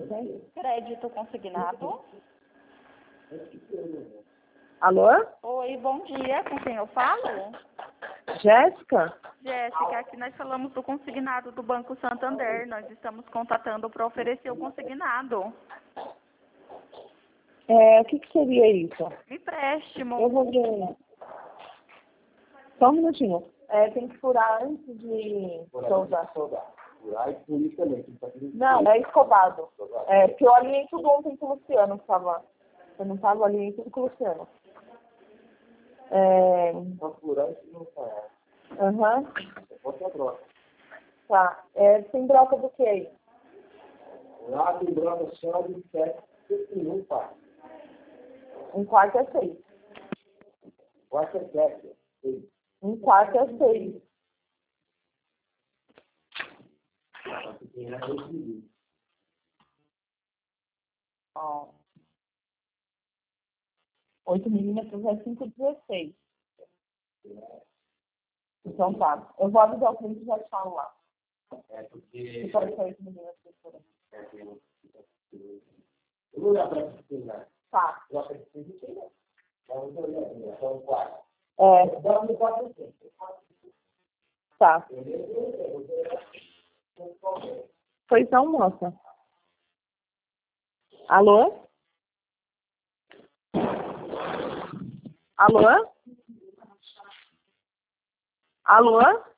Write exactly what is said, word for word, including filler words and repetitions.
Crédito consignado. Alô? Oi, bom dia. Com quem eu falo? Jéssica? Jéssica, aqui nós falamos do consignado do Banco Santander. Nós estamos contatando para oferecer o consignado. É, o que, que seria isso? Empréstimo. Eu vou ver. Só um minutinho. É, tem que furar antes de soldar. Furar e polir também. Não, é escovado. É, porque eu alinhei tudo ontem com o Luciano, que tava. Eu não tava, alinhei tudo com o Luciano. É... Pra furar isso não tá. Aham. Bota a broca. Tá. É, tem broca do que aí? Lá tem broca só de sete e um quarto. Um quarto é seis. Quarto é sete. Seis. Um quarto é seis. Tem a dois. Ó. oito milímetros é cinco vírgula dezesseis. Então tá. Eu vou avisar o cliente e já te falo lá. É porque. Se pode ser oito milímetros por aí. É, tem um. Eu vou olhar pra você. Tá. Troca de seis e seis. Vamos olhar. São quatro. É. Dá no quatro e seis. Tá. Pois não, moça. Alô? Alô? Alô?